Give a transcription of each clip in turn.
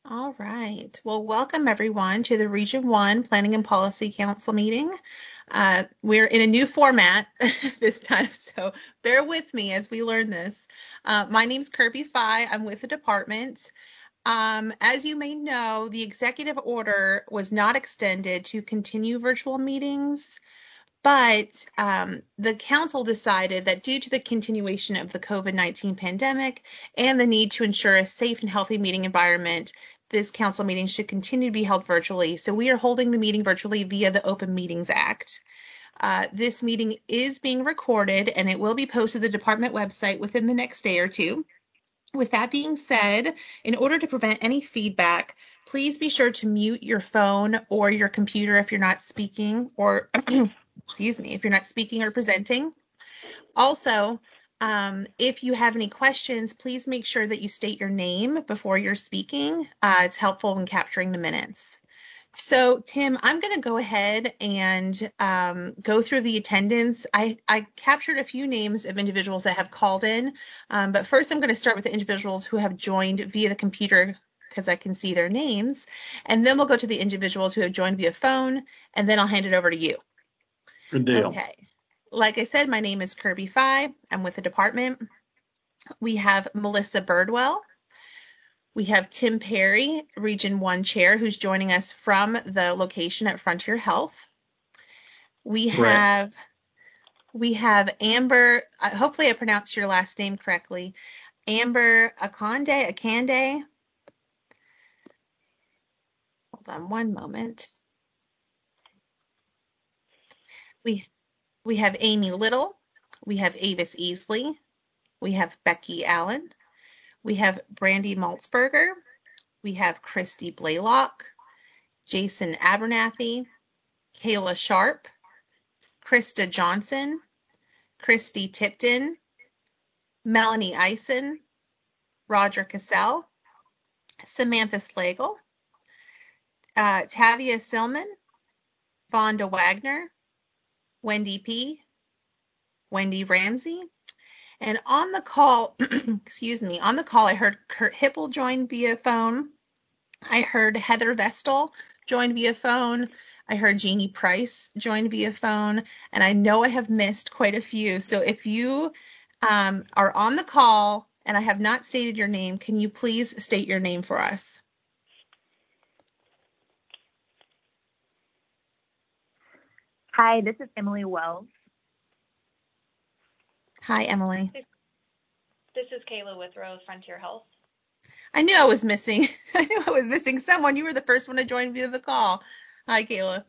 All right. Well, welcome everyone to the Region 1 Planning and Policy Council meeting. We're in a new format this time, so bear with me as we learn this. My name's Kirby Fye. I'm with the department. As you may know, the executive order was not extended to continue virtual meetings, but the council decided that due to the continuation of the COVID-19 pandemic and the need to ensure a safe and healthy meeting environment, this council meeting should continue to be held virtually. So we are holding the meeting virtually via the Open Meetings Act. This meeting is being recorded and it will be posted to the department website within the next day or two. With that being said, in order to prevent any feedback, please be sure to mute your phone or your computer if you're not speaking or excuse me, if you're not speaking or presenting. Also, if you have any questions, please make sure that you state your name before you're speaking. It's helpful when capturing the minutes. So, Tim, I'm going to go ahead and go through the attendance. I captured a few names of individuals that have called in, but first I'm going to start with the individuals who have joined via the computer because I can see their names, and then we'll go to the individuals who have joined via phone, and then I'll hand it over to you. Good deal. Okay. Like I said, my name is Kirby Fye. I'm with the department. We have Melissa Birdwell. We have Tim Perry, Region 1 Chair, who's joining us from the location at Frontier Health. We have Amber, hopefully I pronounced your last name correctly, Amber Akande. Hold on one moment. We have Amy Little. We have Avis Easley. We have Becky Allen. We have Brandy Maltzberger. We have Christy Blaylock, Jason Abernathy, Kayla Sharp, Krista Johnson, Christy Tipton, Melanie Eisen, Roger Cassell, Samantha Slagle, Tavia Silman, Vonda Wagner, Wendy P., Wendy Ramsey, and on the call, I heard Kurt Hipple join via phone. I heard Heather Vestal join via phone. I heard Jeannie Price join via phone, and I know I have missed quite a few. So if you are on the call and I have not stated your name, can you please state your name for us? Hi, this is Emily Wells. Hi, Emily. This is Kayla Withrow, Frontier Health. I knew I was missing. I knew I was missing someone. You were the first one to join via the call. Hi, Kayla.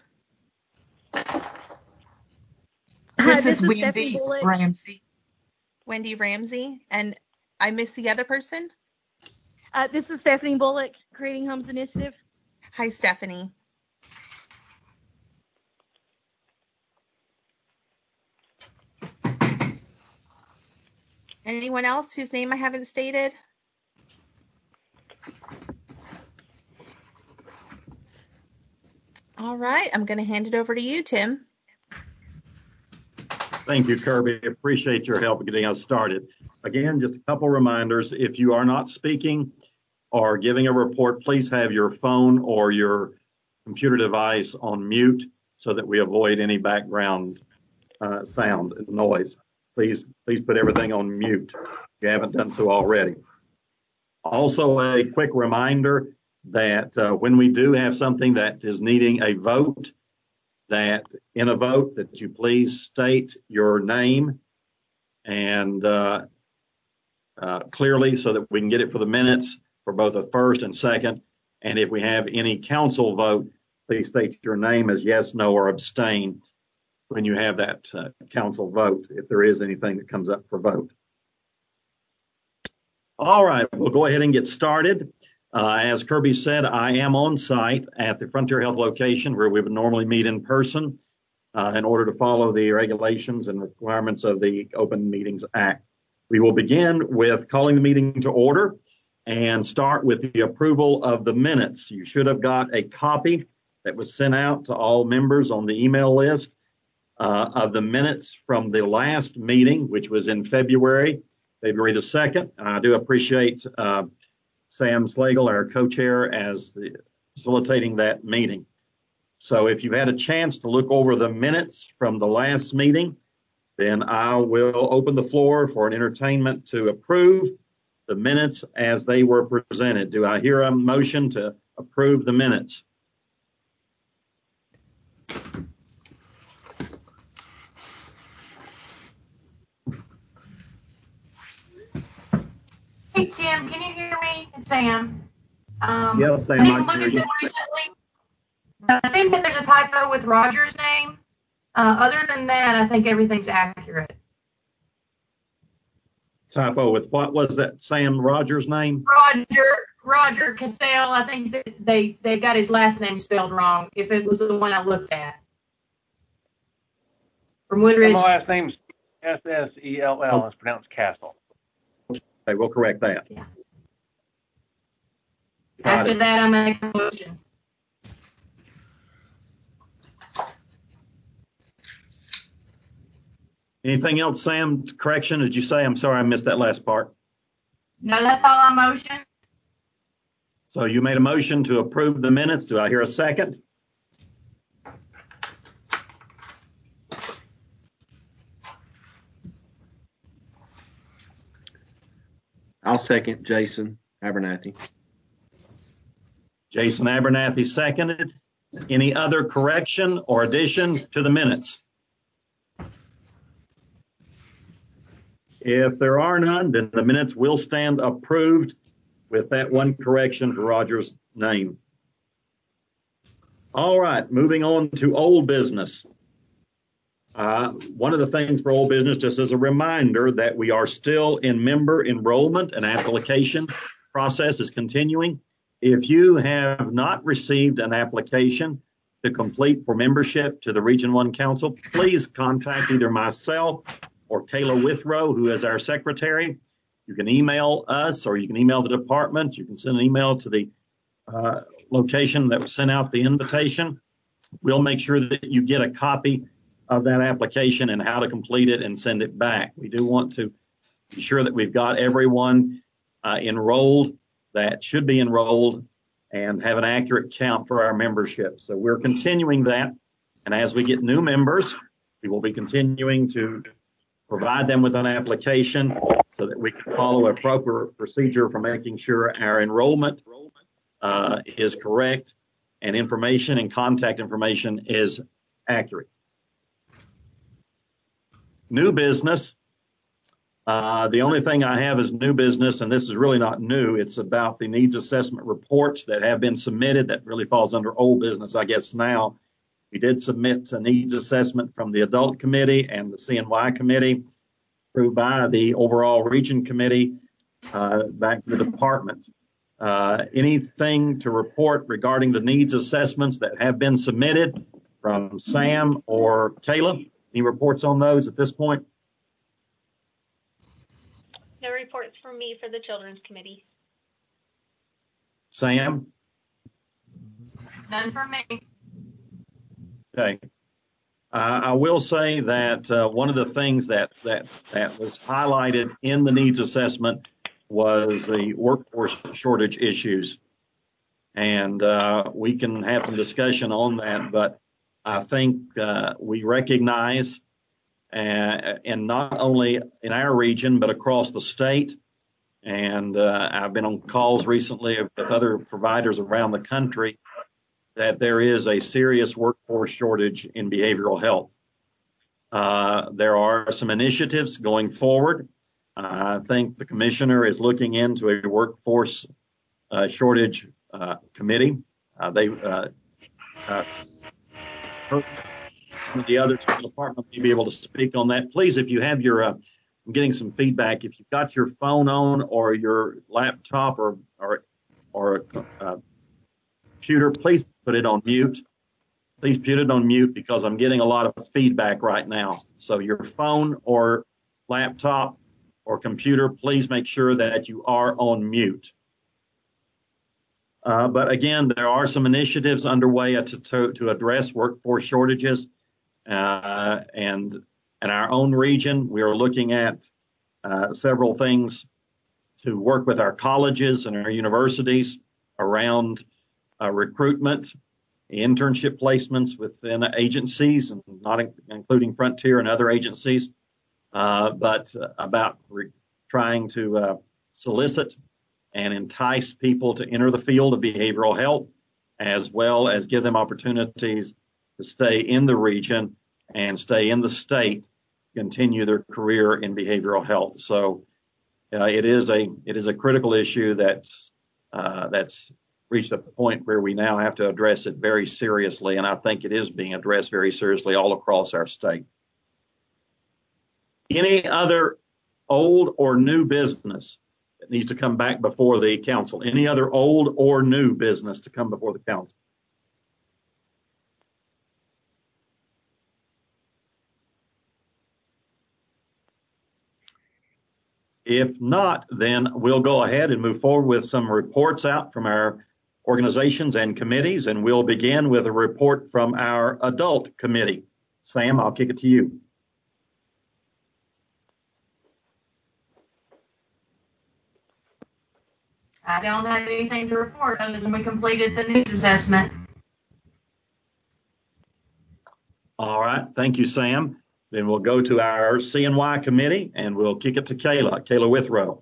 This is Wendy Ramsey. Wendy Ramsey. And I missed the other person? This is Stephanie Bullock, Creating Homes Initiative. Hi, Stephanie. Anyone else whose name I haven't stated? All right, I'm going to hand it over to you, Tim. Thank you, Kirby. Appreciate your help getting us started. Again, just a couple reminders. If you are not speaking or giving a report, please have your phone or your computer device on mute so that we avoid any background sound and noise. Please put everything on mute if you haven't done so already. Also, a quick reminder that when we do have something that is needing a vote, that in a vote that you please state your name and clearly so that we can get it for the minutes for both a first and second. And if we have any council vote, please state your name as yes, no, or abstain when you have that council vote, if there is anything that comes up for vote. All right, we'll go ahead and get started. As Kirby said, I am on site at the Frontier Health location where we would normally meet in person in order to follow the regulations and requirements of the Open Meetings Act. We will begin with calling the meeting to order and start with the approval of the minutes. You should have got a copy that was sent out to all members on the email list of the minutes from the last meeting, which was in February the 2nd. I do appreciate Sam Slagle, our co-chair, as facilitating that meeting. So if you've had a chance to look over the minutes from the last meeting, then I will open the floor for an entertainment to approve the minutes as they were presented. Do I hear a motion to approve the minutes? Hey, Tim, can you hear me? It's Sam. Yes, Sam, I can hear you. I think that there's a typo with Roger's name. Other than that, I think everything's accurate. Typo with what was that, Sam Rogers' name? Roger Cassell. I think that they got his last name spelled wrong, if it was the one I looked at. From Woodridge. My last name's Sessell. It's pronounced Castle. Okay, we'll correct that. Yeah. After that, I make a motion. Anything else, Sam? Correction, did you say? I'm sorry, I missed that last part. No, that's all I motion. So you made a motion to approve the minutes. Do I hear a second? I'll second Jason Abernathy. Jason Abernathy seconded. Any other correction or addition to the minutes? If there are none, then the minutes will stand approved with that one correction to Roger's name. All right, moving on to old business. One of the things for old business, just as a reminder, that we are still in member enrollment and application process is continuing. If you have not received an application to complete for membership to the Region 1 Council, please contact either myself or Kayla Withrow, who is our secretary. You can email us or you can email the department. You can send an email to the location that was sent out the invitation. We'll make sure that you get a copy of that application and how to complete it and send it back. We do want to be sure that we've got everyone enrolled that should be enrolled and have an accurate count for our membership. So we're continuing that. And as we get new members, we will be continuing to provide them with an application so that we can follow a proper procedure for making sure our enrollment is correct and information and contact information is accurate. New business. The only thing I have is new business, and this is really not new. It's about the needs assessment reports that have been submitted. That really falls under old business, I guess, now. We did submit a needs assessment from the Adult Committee and the CNY Committee, approved by the overall Region Committee, back to the department. Anything to report regarding the needs assessments that have been submitted from Sam or Kayla? Any reports on those at this point? No reports from me for the Children's Committee. Sam? None for me. Okay. I will say that one of the things that was highlighted in the needs assessment was the workforce shortage issues. And we can have some discussion on that, but I think we recognize, and not only in our region, but across the state, and I've been on calls recently with other providers around the country, that there is a serious workforce shortage in behavioral health. There are some initiatives going forward. I think the commissioner is looking into a workforce shortage committee. The others in the department may be able to speak on that. Please, if you have your, I'm getting some feedback. If you've got your phone on or your laptop or computer, please put it on mute. Please put it on mute because I'm getting a lot of feedback right now. So your phone or laptop or computer, please make sure that you are on mute. But again, there are some initiatives underway to address workforce shortages. And in our own region, we are looking at several things to work with our colleges and our universities around recruitment, internship placements within agencies, and not including Frontier and other agencies, but about trying to solicit and entice people to enter the field of behavioral health, as well as give them opportunities to stay in the region and stay in the state, continue their career in behavioral health. So it is a critical issue that's reached a point where we now have to address it very seriously, and I think it is being addressed very seriously all across our state. Any other old or new business that needs to come back before the council? Any other old or new business to come before the council? If not, then we'll go ahead and move forward with some reports out from our organizations and committees, and we'll begin with a report from our adult committee. Sam, I'll kick it to you. I don't have anything to report other than we completed the needs assessment. All right. Thank you, Sam. Then we'll go to our CNY committee, and we'll kick it to Kayla Withrow.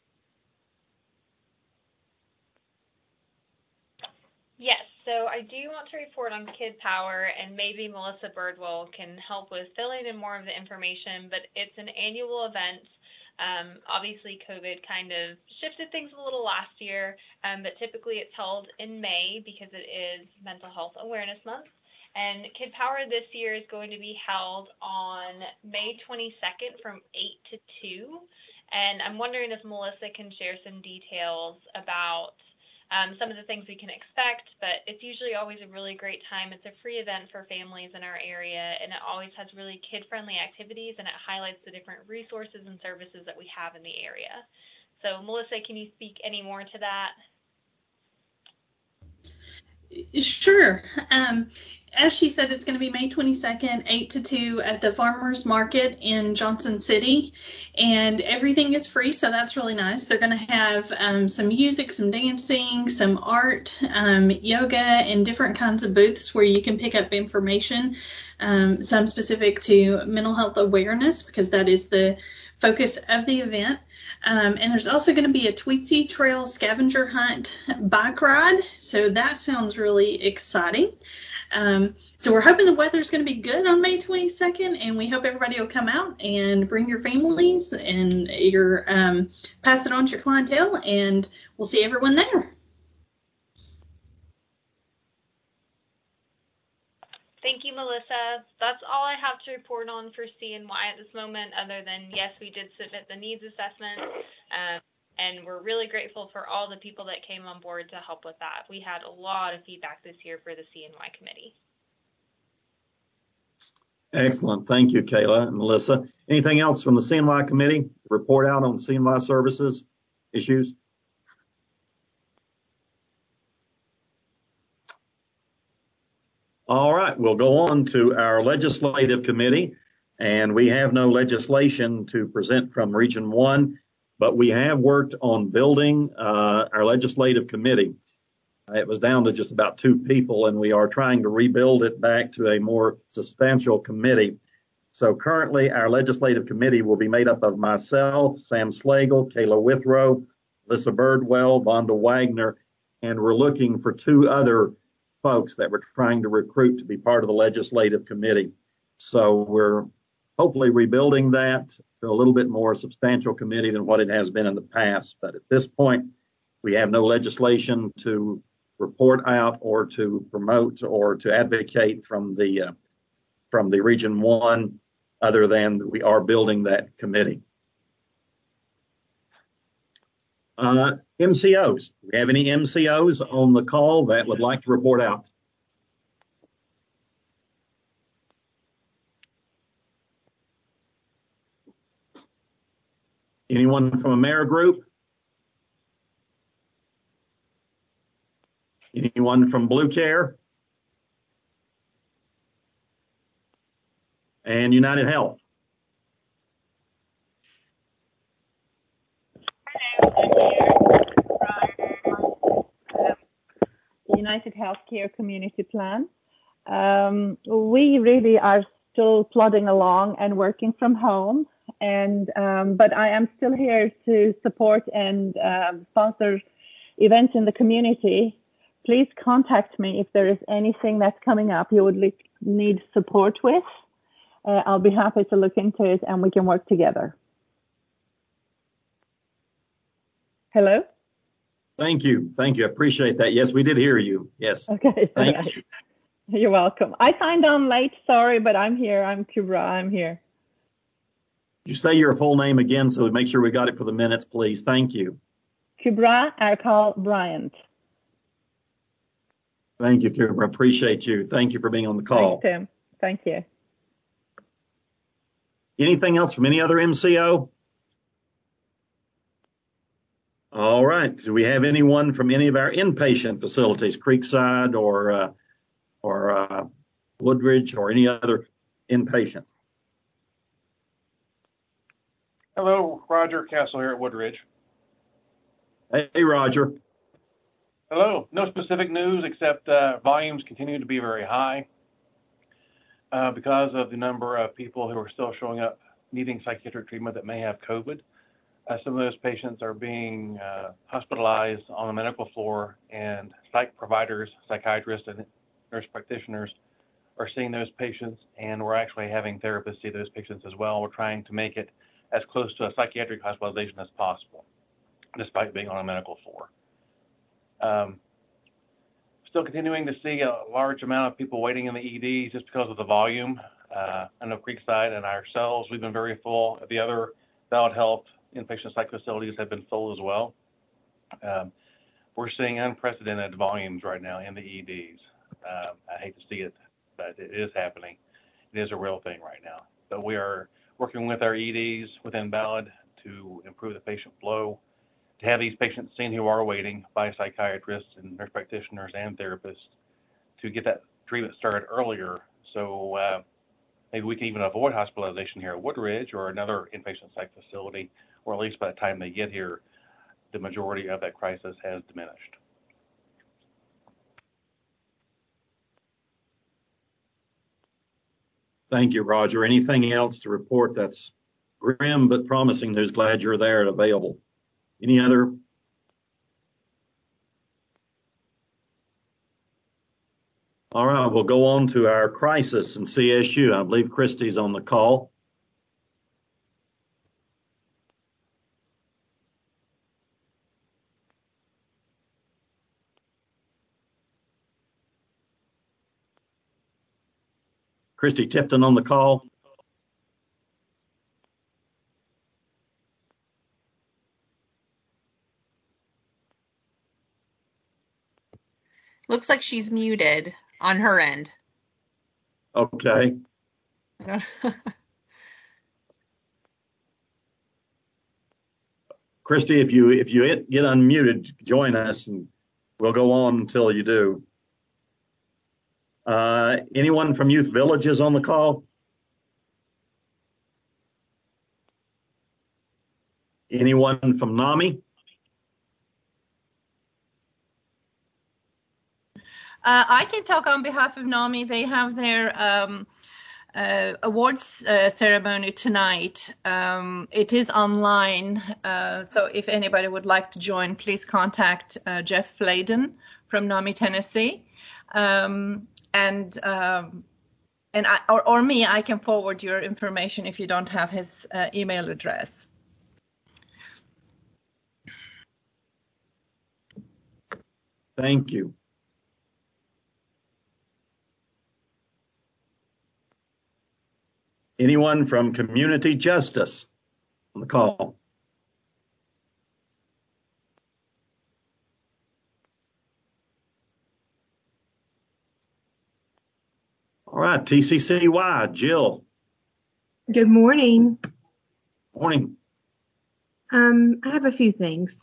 Yes, so I do want to report on Kid Power, and maybe Melissa Birdwell can help with filling in more of the information, but it's an annual event. Obviously, COVID kind of shifted things a little last year, but typically it's held in May because it is Mental Health Awareness Month. And Kid Power this year is going to be held on May 22nd from 8 to 2. And I'm wondering if Melissa can share some details about some of the things we can expect, but it's usually always a really great time. It's a free event for families in our area, and it always has really kid-friendly activities, and it highlights the different resources and services that we have in the area. So, Melissa, can you speak any more to that? Sure. As she said, it's going to be May 22nd, 8 to 2 at the Farmers Market in Johnson City, and everything is free, so that's really nice. They're going to have some music, some dancing, some art, yoga, and different kinds of booths where you can pick up information, some specific to mental health awareness, because that is the focus of the event. And there's also going to be a Tweetsie Trail scavenger hunt bike ride, so that sounds really exciting. So we're hoping the weather's going to be good on May 22nd, and we hope everybody will come out and bring your families and pass it on to your clientele, and we'll see everyone there. Thank you, Melissa. That's all I have to report on for CNY at this moment, other than, yes, we did submit the needs assessment, and we're really grateful for all the people that came on board to help with that. We had a lot of feedback this year for the CNY committee. Excellent. Thank you, Kayla and Melissa. Anything else from the CNY committee to report out on CNY services issues? All right, we'll go on to our legislative committee, and we have no legislation to present from Region 1, but we have worked on building our legislative committee. It was down to just about 2 people, and we are trying to rebuild it back to a more substantial committee. So currently, our legislative committee will be made up of myself, Sam Slagle, Kayla Withrow, Melissa Birdwell, Vonda Wagner, and we're looking for 2 other folks that we're trying to recruit to be part of the legislative committee. So we're hopefully rebuilding that to a little bit more substantial committee than what it has been in the past. But at this point, we have no legislation to report out or to promote or to advocate from the Region 1, other than we are building that committee. MCOs. Do we have any MCOs on the call that would like to report out? Anyone from AmeriGroup? Anyone from Blue Care? And United Health? United Healthcare Community Plan. We really are still plodding along and working from home, but I am still here to support and sponsor events in the community. Please contact me if there is anything that's coming up you would need support with. I'll be happy to look into it and we can work together. Hello? Thank you. Thank you. I appreciate that. Yes, we did hear you. Yes. Okay. Thank you. You're welcome. I signed on late. Sorry, but I'm here. I'm Kubra. I'm here. You say your full name again so we make sure we got it for the minutes, please. Thank you. Kubra Arkal Bryant. Thank you, Kubra. Appreciate you. Thank you for being on the call. Thanks, Tim. Thank you. Anything else from any other MCO? All right. Do we have anyone from any of our inpatient facilities, Creekside or Woodridge or any other inpatient? Hello, Roger Castle here at Woodridge. Hey, Roger. Hello. No specific news except volumes continue to be very high because of the number of people who are still showing up needing psychiatric treatment that may have COVID. Some of those patients are being hospitalized on the medical floor, and psych providers, psychiatrists, and nurse practitioners are seeing those patients, and we're actually having therapists see those patients as well. We're trying to make it as close to a psychiatric hospitalization as possible, despite being on a medical floor. Still continuing to see a large amount of people waiting in the EDs just because of the volume. I know Creekside and ourselves, we've been very full. The other Ballad Health inpatient psych facilities have been full as well. We're seeing unprecedented volumes right now in the EDs. I hate to see it, but it is happening. It is a real thing right now. But we are working with our EDs within Ballad to improve the patient flow, to have these patients seen who are waiting by psychiatrists and nurse practitioners and therapists to get that treatment started earlier. So maybe we can even avoid hospitalization here at Woodridge or another inpatient psych facility, or at least by the time they get here, the majority of that crisis has diminished. Thank you, Roger. Anything else to report? That's grim but promising news. Glad you're there and available. Any other? All right, we'll go on to our crisis and CSU. I believe Christy's on the call. Christy Tipton on the call. Looks like she's muted on her end. Okay. Christy, if you get unmuted, join us and we'll go on until you do. Anyone from Youth Villages on the call? Anyone from NAMI? I can talk on behalf of NAMI. They have their awards ceremony tonight. It is online, so if anybody would like to join, please contact Jeff Fladen from NAMI Tennessee. Or me, I can forward your information if you don't have his email address. Thank you. Anyone from Community Justice on the call? All right, TCCY, Jill. Good morning. Morning. I have a few things.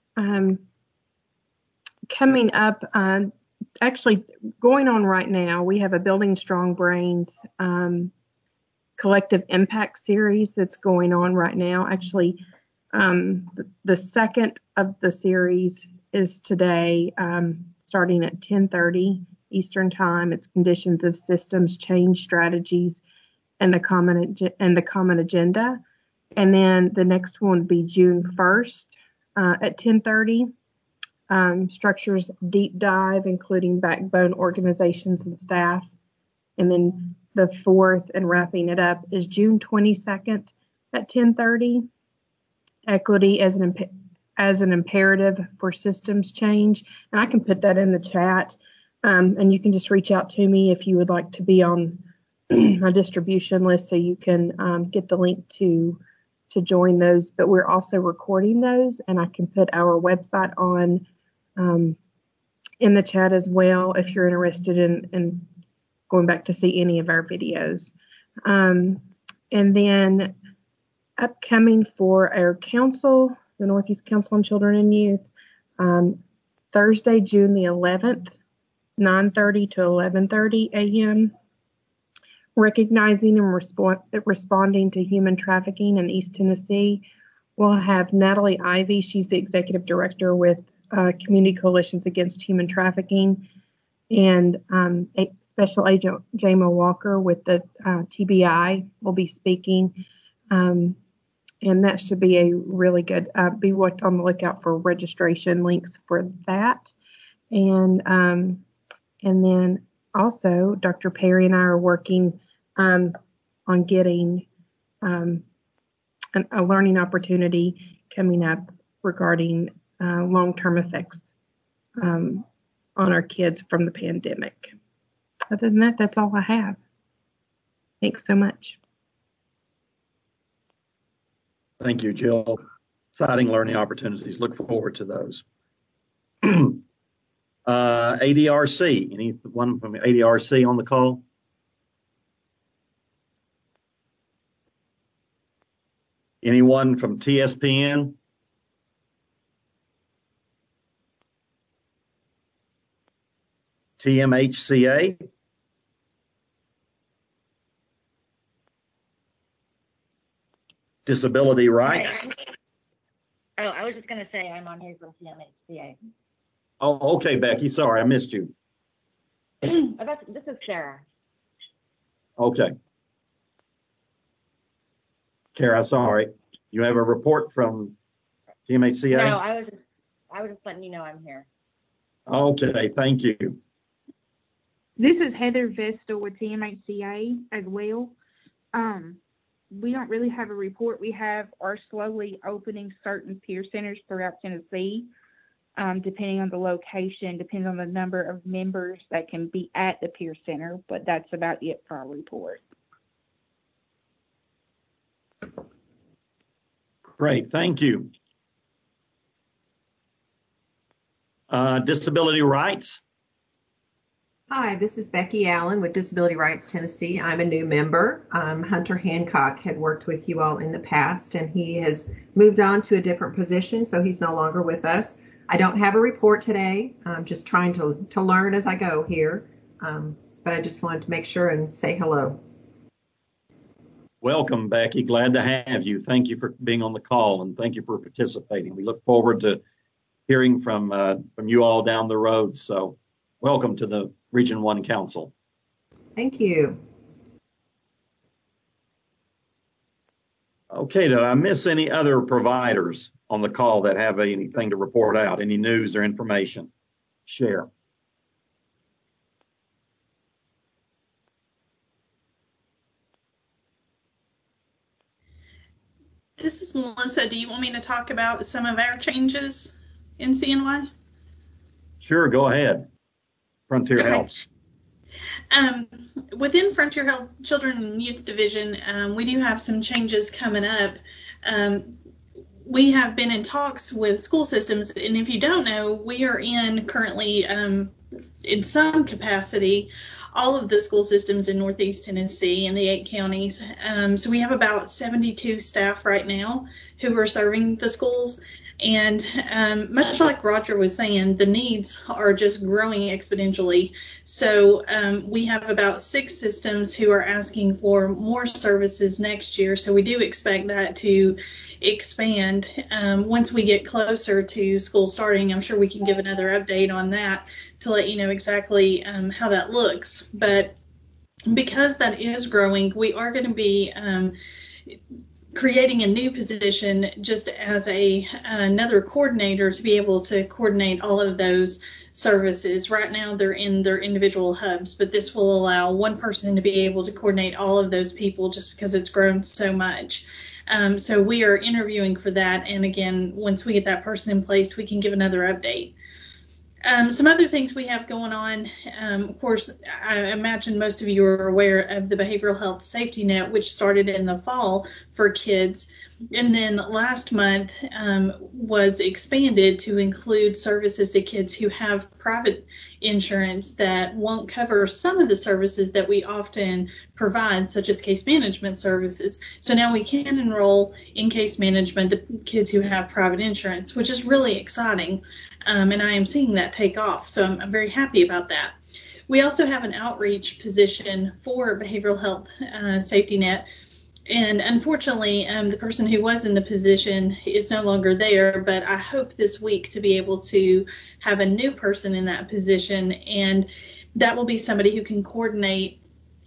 Coming up, actually going on right now, we have a Building Strong Brains collective impact series that's going on right now. Actually, the second of the series is today. starting at 10:30 Eastern Time. It's conditions of systems change strategies and the common agenda. And then the next one would be June 1st at 10:30. Structures deep dive, including backbone organizations and staff. And then the fourth, and wrapping it up, is June 22nd at 10:30. Equity as an imperative for systems change. And I can put that in the chat. And you can just reach out to me if you would like to be on my distribution list, so you can get the link to join those. But we're also recording those, and I can put our website on in the chat as well if you're interested in going back to see any of our videos. And then upcoming for our council, the Northeast Council on Children and Youth, Thursday, June the 11th, 9:30 to 11:30 a.m., recognizing and responding to human trafficking in East Tennessee. We'll have Natalie Ivy. She's the executive director with Community Coalitions Against Human Trafficking, and Special Agent Jama Walker with the TBI will be speaking. And that should be a really good, be on the lookout for registration links for that. And then also Dr. Perry and I are working on getting a learning opportunity coming up regarding long-term effects on our kids from the pandemic. Other than that, that's all I have. Thanks so much. Thank you, Jill. Exciting learning opportunities. Look forward to those. ADRC, anyone from ADRC on the call? Anyone from TSPN? TMHCA? Disability rights? I was just going to say I'm on here from TMHCA. Oh, okay, Becky. Sorry, I missed you. This is Sarah. Okay. Kara, sorry. You have a report from TMHCA? No, I was just letting you know I'm here. Okay, thank you. This is Heather Vestal with TMHCA as well. We don't really have a report. We are slowly opening certain peer centers throughout Tennessee, depending on the location, depending on the number of members that can be at the peer center, but that's about it for our report. Great, thank you. Disability rights. Hi, this is Becky Allen with Disability Rights Tennessee. I'm a new member. Hunter Hancock had worked with you all in the past, and he has moved on to a different position, so he's no longer with us. I don't have a report today. I'm just trying to learn as I go here, but I just wanted to make sure and say hello. Welcome, Becky. Glad to have you. Thank you for being on the call, and thank you for participating. We look forward to hearing from you all down the road. So welcome to the Region 1 Council. Thank you. Okay, did I miss any other providers on the call that have anything to report out, any news or information? Share. This is Melissa. Do you want me to talk about some of our changes in CNY? Sure, go ahead. Frontier Health. Within Frontier Health Children and Youth Division, we do have some changes coming up. We have been in talks with school systems, and if you don't know, we are currently in some capacity all of the school systems in Northeast Tennessee and the 8 counties. So we have about 72 staff right now who are serving the schools. And much like Roger was saying, the needs are just growing exponentially. So we have about 6 systems who are asking for more services next year. So we do expect that to expand. Once we get closer to school starting, I'm sure we can give another update on that to let you know exactly how that looks. But because that is growing, we are going to be creating a new position just as another coordinator to be able to coordinate all of those services. Right now they're in their individual hubs, but this will allow one person to be able to coordinate all of those people just because it's grown so much. So we are interviewing for that, and again, once we get that person in place, we can give another update. Some other things we have going on, of course, I imagine most of you are aware of the Behavioral Health Safety Net, which started in the fall for kids, and then last month was expanded to include services to kids who have private insurance that won't cover some of the services that we often provide, such as case management services. So now we can enroll in case management the kids who have private insurance, which is really exciting. And I am seeing that take off, so I'm very happy about that. We also have an outreach position for Behavioral Health Safety Net, and unfortunately, the person who was in the position is no longer there, but I hope this week to be able to have a new person in that position, and that will be somebody who can coordinate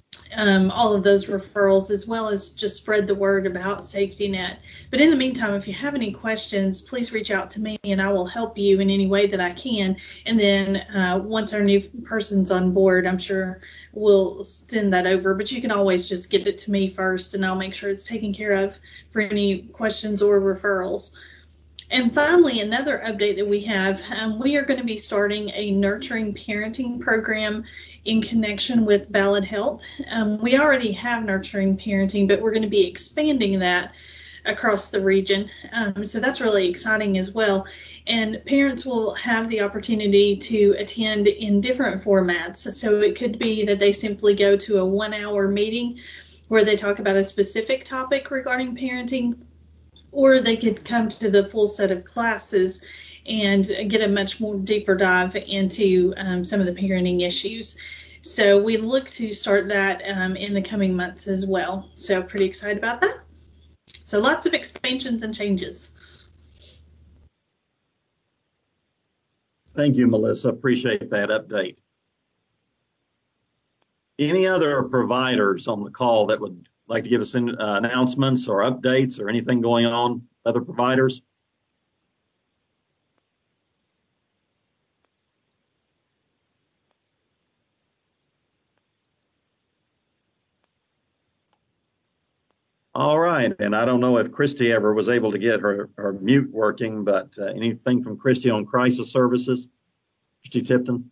all of those referrals, as well as just spread the word about Safety Net. But in the meantime, if you have any questions, please reach out to me and I will help you in any way that I can. And then once our new person's on board, I'm sure we'll send that over. But you can always just get it to me first and I'll make sure it's taken care of for any questions or referrals. And finally, another update that we have, we are going to be starting a nurturing parenting program in connection with Ballad Health. We already have nurturing parenting, but we're going to be expanding that across the region. So that's really exciting as well. And parents will have the opportunity to attend in different formats. So it could be that they simply go to a 1-hour meeting where they talk about a specific topic regarding parenting, or they could come to the full set of classes and get a much more deeper dive into some of the parenting issues. So we look to start that in the coming months as well. So pretty excited about that. So lots of expansions and changes. Thank you, Melissa. Appreciate that update. Any other providers on the call that would like to give us announcements or updates or anything going on, other providers? All right, and I don't know if Christy ever was able to get her mute working, but anything from Christy on crisis services? Christy Tipton?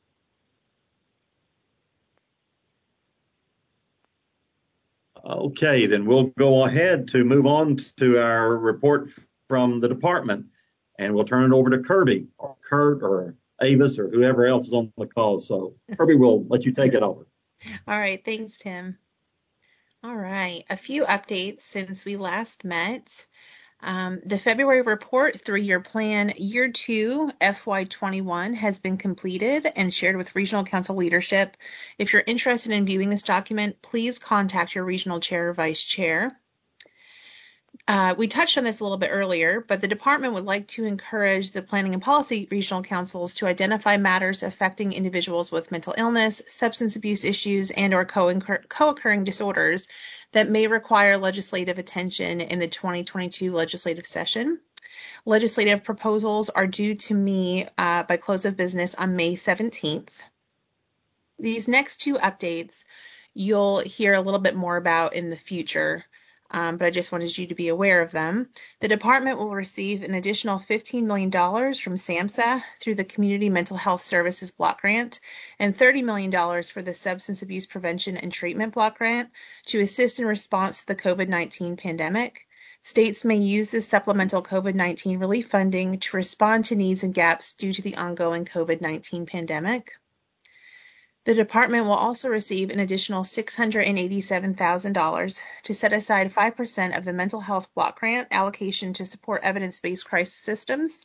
Okay, then we'll go ahead to move on to our report from the department, and we'll turn it over to Kirby or Kurt or Avis or whoever else is on the call. So Kirby, we'll let you take it over. All right, thanks, Tim. All right, a few updates since we last met. The February report, 3-year plan, year 2, FY21 has been completed and shared with regional council leadership. If you're interested in viewing this document, please contact your regional chair or vice chair. We touched on this a little bit earlier, but the department would like to encourage the planning and policy regional councils to identify matters affecting individuals with mental illness, substance abuse issues, and or co-occurring disorders that may require legislative attention in the 2022 legislative session. Legislative proposals are due to me by close of business on May 17th. These next 2 updates you'll hear a little bit more about in the future. But I just wanted you to be aware of them. The department will receive an additional $15 million from SAMHSA through the Community Mental Health Services Block Grant and $30 million for the Substance Abuse Prevention and Treatment Block Grant to assist in response to the COVID-19 pandemic. States may use this supplemental COVID-19 relief funding to respond to needs and gaps due to the ongoing COVID-19 pandemic. The department will also receive an additional $687,000 to set aside 5% of the mental health block grant allocation to support evidence-based crisis systems.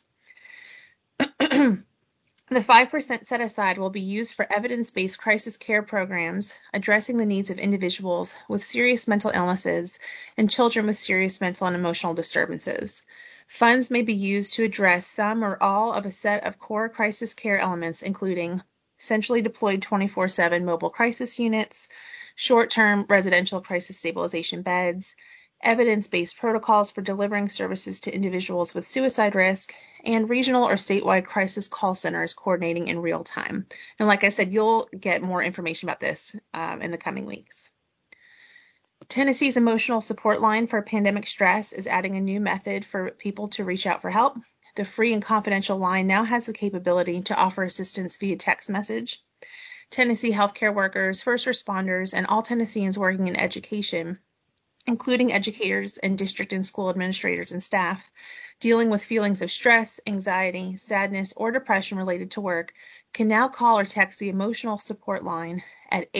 The 5% set aside will be used for evidence-based crisis care programs addressing the needs of individuals with serious mental illnesses and children with serious mental and emotional disturbances. Funds may be used to address some or all of a set of core crisis care elements, including centrally deployed 24/7 mobile crisis units, short-term residential crisis stabilization beds, evidence-based protocols for delivering services to individuals with suicide risk, and regional or statewide crisis call centers coordinating in real time. And like I said, you'll get more information about this in the coming weeks. Tennessee's emotional support line for pandemic stress is adding a new method for people to reach out for help. The free and confidential line now has the capability to offer assistance via text message. Tennessee healthcare workers, first responders, and all Tennesseans working in education, including educators and district and school administrators and staff, dealing with feelings of stress, anxiety, sadness, or depression related to work, can now call or text the emotional support line at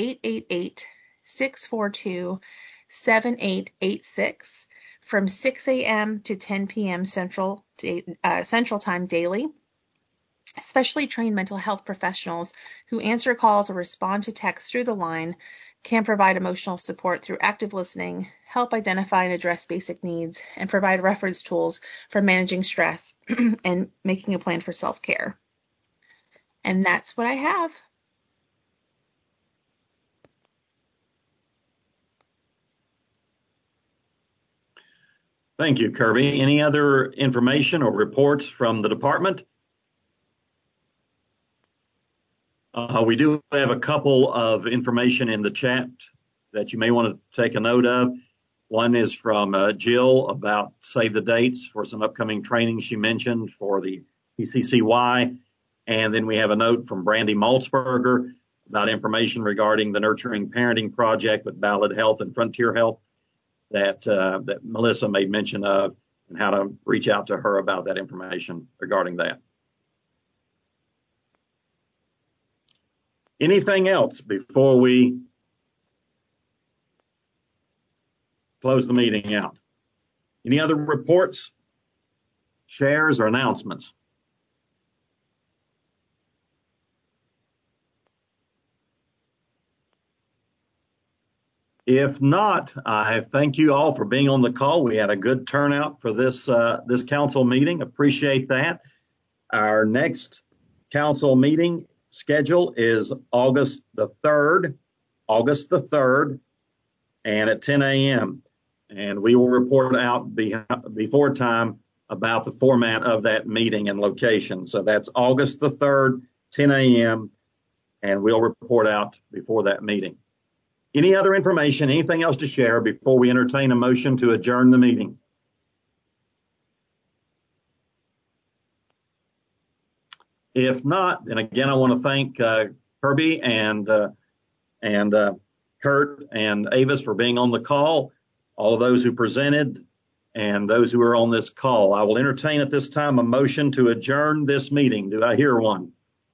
888-642-7886 from 6 a.m. to 10 p.m. Central Time daily. Specially trained mental health professionals who answer calls or respond to texts through the line can provide emotional support through active listening, help identify and address basic needs, and provide reference tools for managing stress and making a plan for self-care. And that's what I have. Thank you, Kirby. Any other information or reports from the department? We do have a couple of information in the chat that you may want to take a note of. One is from Jill about save the dates for some upcoming training she mentioned for the PCCY. And then we have a note from Brandy Maltzberger about information regarding the Nurturing Parenting Project with Ballad Health and Frontier Health that Melissa made mention of, and how to reach out to her about that information regarding that. Anything else before we close the meeting out? Any other reports, shares, or announcements? If not, I thank you all for being on the call. We had a good turnout for this council meeting. Appreciate that. Our next council meeting schedule is August the 3rd, and at 10 a.m. And we will report out before time about the format of that meeting and location. So that's August the 3rd, 10 a.m., and we'll report out before that meeting. Any other information, anything else to share before we entertain a motion to adjourn the meeting? If not, then again, I want to thank Kirby and Kurt and Avis for being on the call, all of those who presented and those who are on this call. I will entertain at this time a motion to adjourn this meeting. Do I hear one?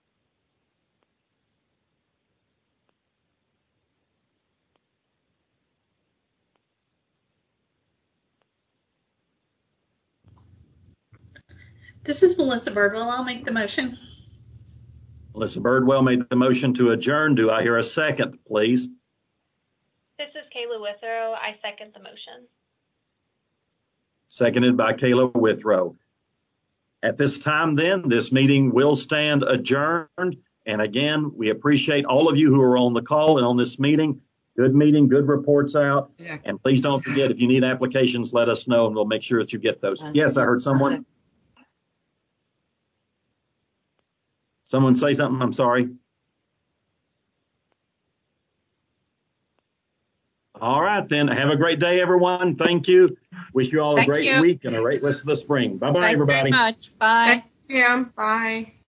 This is Melissa Birdwell. I'll make the motion. Melissa Birdwell made the motion to adjourn. Do I hear a second, please? This is Kayla Withrow. I second the motion. Seconded by Kayla Withrow. At this time, then, this meeting will stand adjourned. And again, we appreciate all of you who are on the call and on this meeting. Good meeting, good reports out. Yeah. And please don't forget, if you need applications, let us know and we'll make sure that you get those. Yes, I heard someone. Someone say something. I'm sorry. All right, then. Have a great day, everyone. Thank you. Wish you all a great week and a great rest of the spring. Bye-bye, everybody. Thanks very much. Bye. Thanks, Tim. Bye.